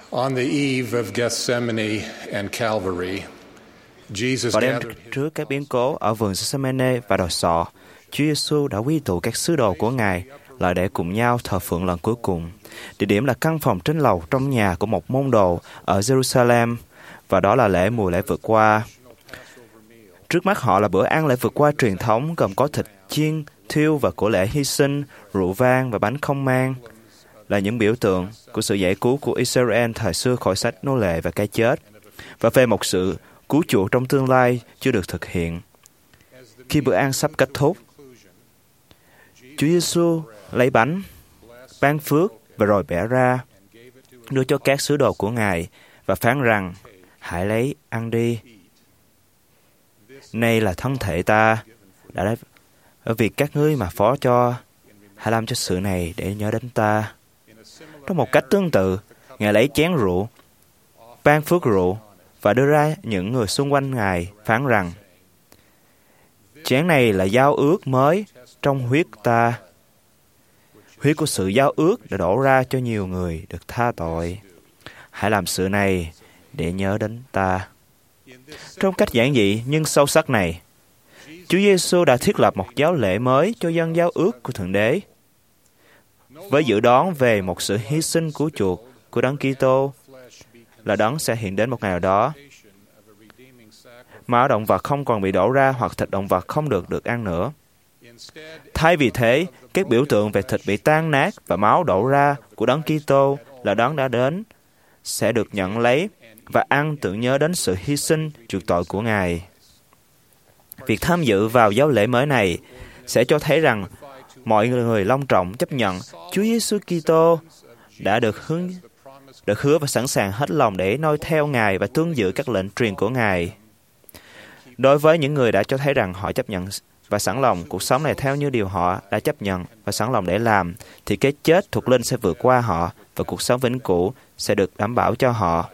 On the eve of Gethsemane and Calvary, Jesus Vào đêm gathered trước các biến cố ở vườn Gethsemane và đồi sọ, Chúa Giêsu đã quy tụ các sứ đồ của Ngài lại để cùng nhau thờ phượng lần cuối cùng. Địa điểm là căn phòng trên lầu trong nhà của một môn đồ ở Jerusalem, và đó là lễ mùa lễ vượt qua. Trước mắt họ là bữa ăn lễ vượt qua truyền thống gồm có thịt chiên, thiêu và của lễ hy sinh, rượu vang và bánh không mang, là những biểu tượng của sự giải cứu của Israel thời xưa khỏi sách nô lệ và cái chết, và về một sự cứu chuộc trong tương lai chưa được thực hiện. Khi bữa ăn sắp kết thúc, Chúa Giêsu lấy bánh, ban phước và rồi bẻ ra, đưa cho các sứ đồ của Ngài và phán rằng: hãy lấy ăn đi. Này là thân thể ta, đã ở việc các ngươi mà phó cho, hãy làm cho sự này để nhớ đến ta. Trong một cách tương tự, Ngài lấy chén rượu, ban phước rượu và đưa ra những người xung quanh Ngài, phán rằng: chén này là giao ước mới trong huyết ta. Huyết của sự giao ước đã đổ ra cho nhiều người được tha tội. Hãy làm sự này để nhớ đến ta. Trong cách giản dị nhưng sâu sắc này, Chúa Giêsu đã thiết lập một giáo lễ mới cho dân giao ước của Thượng Đế, với dự đoán về một sự hy sinh cứu chuộc của Đấng Kitô, là Đấng sẽ hiện đến một ngày nào đó. Máu động vật không còn bị đổ ra hoặc thịt động vật không được ăn nữa. Thay vì thế, các biểu tượng về thịt bị tan nát và máu đổ ra của Đấng Kitô là Đấng đã đến sẽ được nhận lấy và ăn tưởng nhớ đến sự hy sinh chuộc tội của Ngài. Việc tham dự vào giáo lễ mới này sẽ cho thấy rằng mọi người long trọng chấp nhận Chúa Giêsu Kitô đã được hứa và sẵn sàng hết lòng để noi theo Ngài và tuân giữ các lệnh truyền của Ngài. Đối với những người đã cho thấy rằng họ chấp nhận và sẵn lòng cuộc sống này theo như điều họ đã chấp nhận và sẵn lòng để làm, thì cái chết thuộc linh sẽ vượt qua họ và cuộc sống vĩnh cửu sẽ được đảm bảo cho họ.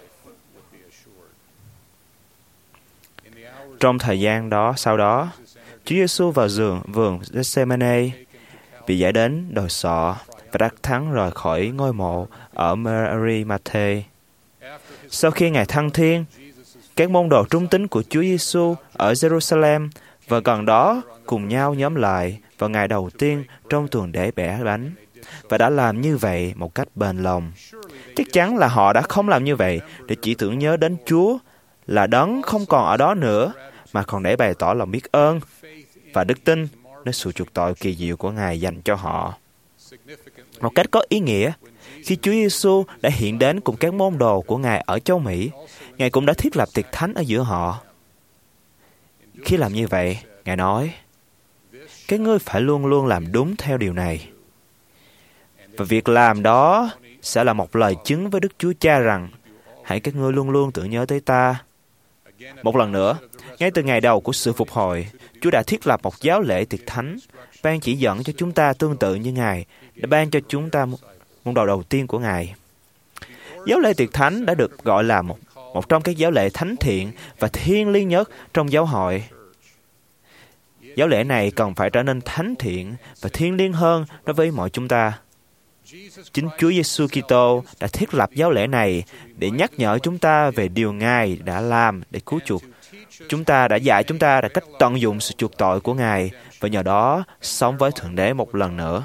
Trong thời gian đó, sau đó, Chúa Giêsu vào vườn Gethsemane, bị giải đến đồi sọ và đắc thắng rời khỏi ngôi mộ ở Mary-Mathe. Sau khi Ngài thăng thiên, các môn đồ trung tín của Chúa Giêsu ở Jerusalem và gần đó cùng nhau nhóm lại vào ngày đầu tiên trong tuần lễ bẻ bánh, và đã làm như vậy một cách bền lòng. Chắc chắn là họ đã không làm như vậy để chỉ tưởng nhớ đến Chúa là Đấng không còn ở đó nữa, mà còn để bày tỏ lòng biết ơn và đức tin nơi sự chuộc tội kỳ diệu của Ngài dành cho họ. Một cách có ý nghĩa, khi Chúa Giêsu đã hiện đến cùng các môn đồ của Ngài ở châu Mỹ, Ngài cũng đã thiết lập tiệc thánh ở giữa họ. Khi làm như vậy, Ngài nói: các ngươi phải luôn luôn làm đúng theo điều này. Và việc làm đó sẽ là một lời chứng với Đức Chúa Cha rằng: hãy các ngươi luôn luôn tưởng nhớ tới ta. Một lần nữa, ngay từ ngày đầu của sự phục hồi, Chúa đã thiết lập một giáo lễ tiệc thánh, ban chỉ dẫn cho chúng ta tương tự như Ngài đã ban cho chúng ta môn đồ đầu tiên của Ngài. Giáo lễ tiệc thánh đã được gọi là một trong các giáo lễ thánh thiện và thiêng liêng nhất trong giáo hội. Giáo lễ này cần phải trở nên thánh thiện và thiêng liêng hơn đối với mọi chúng ta. Chính Chúa Giêsu Kitô đã thiết lập giáo lễ này để nhắc nhở chúng ta về điều Ngài đã làm để cứu chuộc. Chúng ta đã dạy chúng ta là cách tận dụng sự chuộc tội của Ngài và nhờ đó sống với Thượng Đế một lần nữa.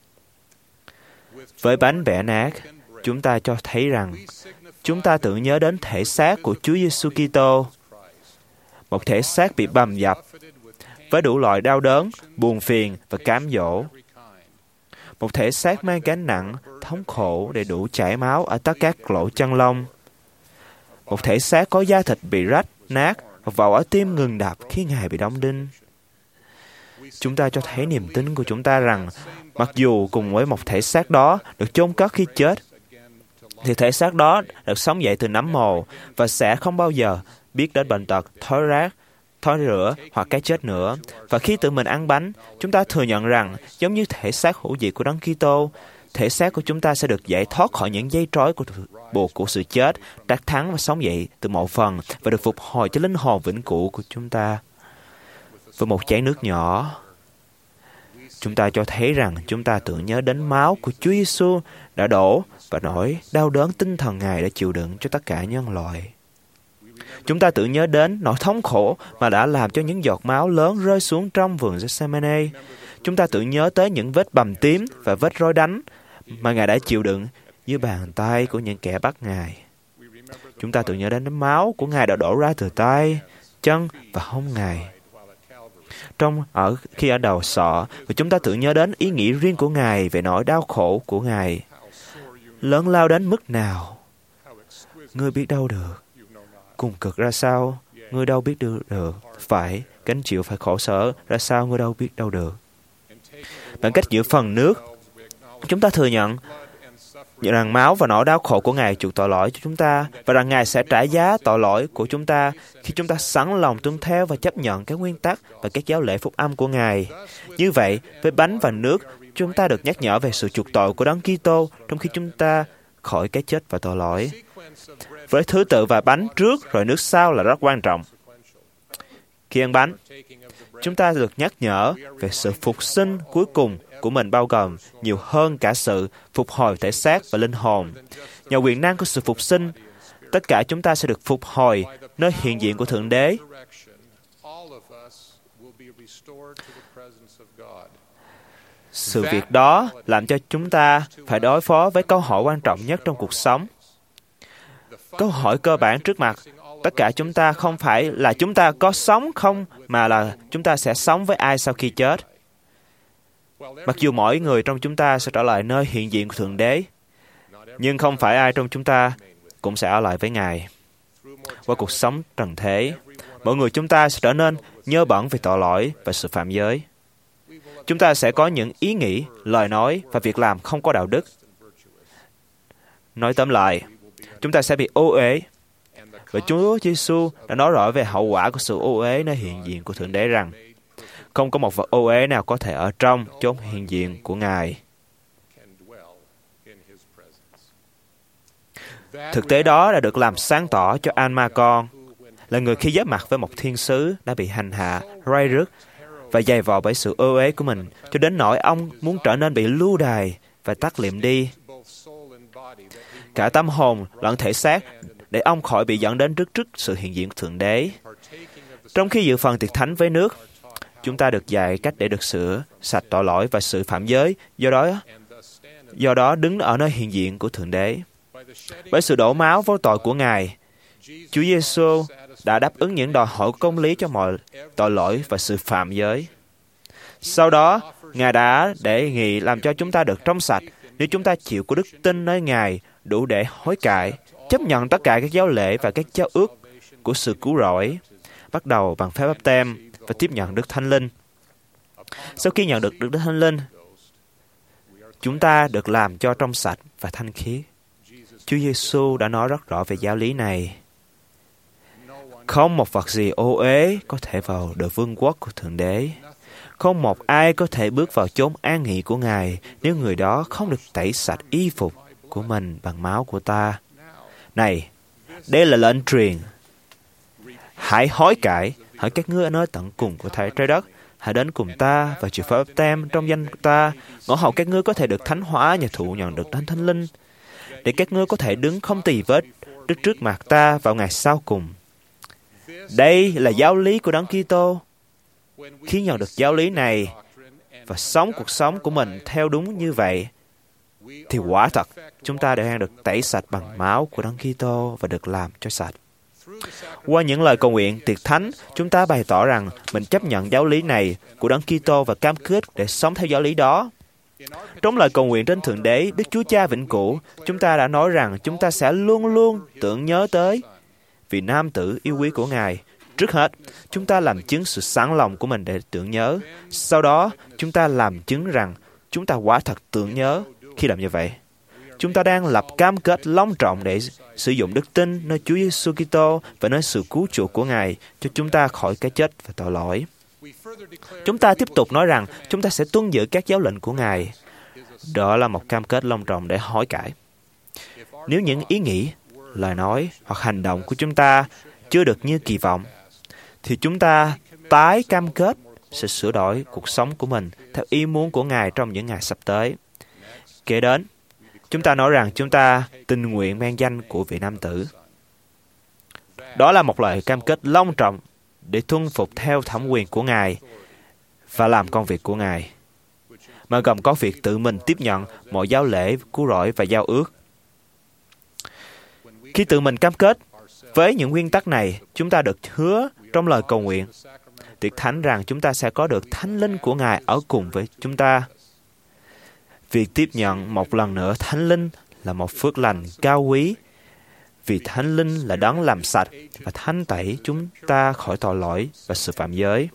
Với bánh bẻ nát, chúng ta cho thấy rằng chúng ta tưởng nhớ đến thể xác của Chúa Giêsu Kitô, một thể xác bị bầm dập với đủ loại đau đớn, buồn phiền và cám dỗ. Một thể xác mang gánh nặng, thống khổ để đủ chảy máu ở tất các lỗ chân lông. Một thể xác có da thịt bị rách, nát và vào ở tim ngừng đập khi Ngài bị đóng đinh. Chúng ta cho thấy niềm tin của chúng ta rằng mặc dù cùng với một thể xác đó được chôn cất khi chết, thì thể xác đó được sống dậy từ nấm mồ và sẽ không bao giờ biết đến bệnh tật, thói rác, thói rữa hoặc cái chết nữa. Và khi tự mình ăn bánh, chúng ta thừa nhận rằng giống như thể xác hữu diệt của Đấng Kitô, thể xác của chúng ta sẽ được giải thoát khỏi những dây trói buộc của sự chết, đắc thắng và sống dậy từ mộ phần và được phục hồi cho linh hồn vĩnh cửu của chúng ta. Với một chén nước nhỏ, Chúng ta cho thấy rằng chúng ta tưởng nhớ đến máu của Chúa Giêsu đã đổ và nỗi đau đớn tinh thần Ngài đã chịu đựng cho tất cả nhân loại. Chúng ta tưởng nhớ đến nỗi thống khổ mà đã làm cho những giọt máu lớn rơi xuống trong vườn Gethsemane. Chúng ta tưởng nhớ tới những vết bầm tím và vết roi đánh mà Ngài đã chịu đựng dưới bàn tay của những kẻ bắt Ngài. Chúng ta tưởng nhớ đến máu của Ngài đã đổ ra từ tay, chân và hông Ngài khi ở đầu sọ, và chúng ta tưởng nhớ đến ý nghĩ riêng của Ngài về nỗi đau khổ của Ngài. Lớn lao đến mức nào, ngươi biết đâu được. Cùng cực ra sao, ngươi đâu biết được. Phải gánh chịu phải khổ sở ra sao, ngươi đâu biết đâu được. Bằng cách giữ phần nước, chúng ta thừa nhận rằng máu và nỗi đau khổ của Ngài chuộc tội lỗi cho chúng ta, và rằng Ngài sẽ trả giá tội lỗi của chúng ta khi chúng ta sẵn lòng tuân theo và chấp nhận các nguyên tắc và các giáo lễ phúc âm của Ngài. Như vậy, với bánh và nước, chúng ta được nhắc nhở về sự chuộc tội của Đấng Kitô trong khi chúng ta khỏi cái chết và tội lỗi. Với thứ tự và bánh trước rồi nước sau là rất quan trọng. Khi ăn bánh, chúng ta được nhắc nhở về sự phục sinh cuối cùng của mình, bao gồm nhiều hơn cả sự phục hồi thể xác và linh hồn. Nhờ quyền năng của sự phục sinh, tất cả chúng ta sẽ được phục hồi nơi hiện diện của Thượng Đế. Sự việc đó làm cho chúng ta phải đối phó với câu hỏi quan trọng nhất trong cuộc sống. Câu hỏi cơ bản trước mặt tất cả chúng ta không phải là chúng ta có sống không, mà là chúng ta sẽ sống với ai sau khi chết. Mặc dù mỗi người trong chúng ta sẽ trở lại nơi hiện diện của Thượng Đế, nhưng không phải ai trong chúng ta cũng sẽ ở lại với Ngài. Qua cuộc sống trần thế, mỗi người chúng ta sẽ trở nên nhơ bẩn về tội lỗi và sự phạm giới. Chúng ta sẽ có những ý nghĩ, lời nói và việc làm không có đạo đức. Nói tóm lại, chúng ta sẽ bị ô uế. Và Chúa Giêsu đã nói rõ về hậu quả của sự ô uế nơi hiện diện của Thượng Đế rằng không có một vật ô uế nào có thể ở trong chốn hiện diện của Ngài. Thực tế đó đã được làm sáng tỏ cho Alma con, là người khi giáp mặt với một thiên sứ đã bị hành hạ, ray rứt và dày vò bởi sự ô uế của mình, cho đến nỗi ông muốn trở nên bị lưu đày và tắt liệm đi. Cả tâm hồn lẫn thể xác để ông khỏi bị dẫn đến trước sự hiện diện của Thượng Đế. Trong khi dự phần tiệc thánh với nước, chúng ta được dạy cách để được sửa sạch tội lỗi và sự phạm giới, do đó đứng ở nơi hiện diện của Thượng Đế. Bởi sự đổ máu vô tội của Ngài, Chúa Giêsu đã đáp ứng những đòi hỏi công lý cho mọi tội lỗi và sự phạm giới. Sau đó, Ngài đã đề nghị làm cho chúng ta được trong sạch nếu chúng ta chịu có đức tin nơi Ngài đủ để hối cải, chấp nhận tất cả các giáo lễ và các giao ước của sự cứu rỗi, bắt đầu bằng phép báp têm và tiếp nhận Đức Thánh Linh. Sau khi nhận được Đức Thánh Linh, chúng ta được làm cho trong sạch và thanh khiết. Chúa Giêsu đã nói rất rõ về giáo lý này. Không một vật gì ô uế có thể vào được vương quốc của Thượng Đế. Không một ai có thể bước vào chốn an nghỉ của Ngài nếu người đó không được tẩy sạch y phục của mình bằng máu của ta. Này, đây là lệnh truyền. Hãy hối cải, hỡi các ngươi ở nơi tận cùng của trái đất. Hãy đến cùng ta và chịu phép báp têm trong danh của ta, ngõ hậu các ngươi có thể được thánh hóa nhờ thụ nhận được Thánh Thánh Linh, để các ngươi có thể đứng không tì vết đứng trước mặt ta vào ngày sau cùng. Đây là giáo lý của Đấng Kitô. Khi nhận được giáo lý này và sống cuộc sống của mình theo đúng như vậy, thì quả thật chúng ta đang được tẩy sạch bằng máu của Đấng Kitô và được làm cho sạch. Qua những lời cầu nguyện tiệc thánh, chúng ta bày tỏ rằng mình chấp nhận giáo lý này của Đấng Kitô và cam kết để sống theo giáo lý đó. Trong lời cầu nguyện trên Thượng Đế, Đức Chúa Cha vĩnh cửu, chúng ta đã nói rằng chúng ta sẽ luôn luôn tưởng nhớ tới vị nam tử yêu quý của Ngài. Trước hết, chúng ta làm chứng sự sẵn lòng của mình để tưởng nhớ. Sau đó, chúng ta làm chứng rằng chúng ta quả thật tưởng nhớ. Khi làm như vậy, chúng ta đang lập cam kết long trọng để sử dụng đức tin nơi Chúa Giêsu Kitô và nơi sự cứu chuộc của Ngài cho chúng ta khỏi cái chết và tội lỗi. Chúng ta tiếp tục nói rằng chúng ta sẽ tuân giữ các giáo lệnh của Ngài. Đó là một cam kết long trọng để hối cải. Nếu những ý nghĩ, lời nói hoặc hành động của chúng ta chưa được như kỳ vọng, thì chúng ta tái cam kết sẽ sửa đổi cuộc sống của mình theo ý muốn của Ngài trong những ngày sắp tới. Kế đến, chúng ta nói rằng chúng ta tình nguyện mang danh của vị nam tử. Đó là một lời cam kết long trọng để tuân phục theo thẩm quyền của Ngài và làm công việc của Ngài, mà gồm có việc tự mình tiếp nhận mọi giáo lễ, cứu rỗi và giao ước. Khi tự mình cam kết với những nguyên tắc này, chúng ta được hứa trong lời cầu nguyện tiệc thánh rằng chúng ta sẽ có được Thánh Linh của Ngài ở cùng với chúng ta. Việc tiếp nhận một lần nữa Thánh Linh là một phước lành cao quý, vì Thánh Linh là đấng làm sạch và thanh tẩy chúng ta khỏi tội lỗi và sự phạm giới.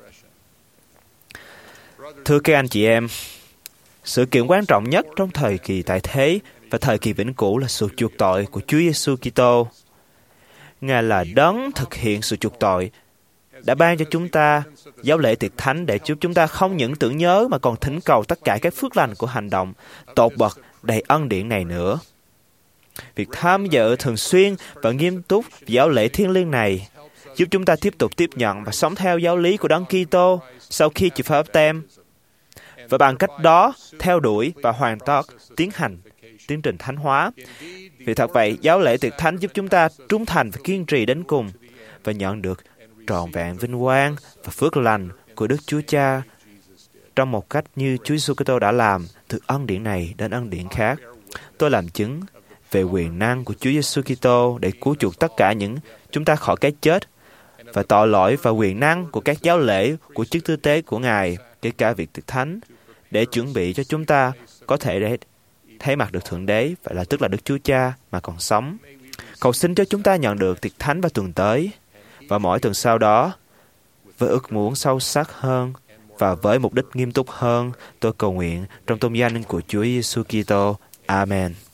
Thưa các anh chị em, sự kiện quan trọng nhất trong thời kỳ tại thế và thời kỳ vĩnh cửu là sự chuộc tội của Chúa Giêsu Kitô. Ngài là đấng thực hiện sự chuộc tội, đã ban cho chúng ta giáo lễ tiệc thánh để giúp chúng ta không những tưởng nhớ mà còn thỉnh cầu tất cả các phước lành của hành động tột bậc đầy ân điển này nữa. Việc tham dự thường xuyên và nghiêm túc giáo lễ thiêng liêng này giúp chúng ta tiếp tục tiếp nhận và sống theo giáo lý của Đấng Kitô sau khi chịu phép báp têm, và bằng cách đó theo đuổi và hoàn tất tiến hành tiến trình thánh hóa. Vì thật vậy, giáo lễ tiệc thánh giúp chúng ta trung thành và kiên trì đến cùng và nhận được trọn vẹn vinh quang và phước lành của Đức Chúa Cha trong một cách như Chúa Giêsu Kitô đã làm từ ân điển này đến ân điển khác. Tôi làm chứng về quyền năng của Chúa Giêsu Kitô để cứu chuộc tất cả những chúng ta khỏi cái chết và tội lỗi, và quyền năng của các giáo lễ của chức tư tế của Ngài, kể cả việc tiệc thánh, để chuẩn bị cho chúng ta có thể để thấy mặt được Thượng Đế, vậy là tức là Đức Chúa Cha mà còn sống. Cầu xin cho chúng ta nhận được tiệc thánh vào tuần tới và mỗi tuần sau đó, với ước muốn sâu sắc hơn và với mục đích nghiêm túc hơn. Tôi cầu nguyện trong tôn danh của Chúa Giêsu Kitô. Amen.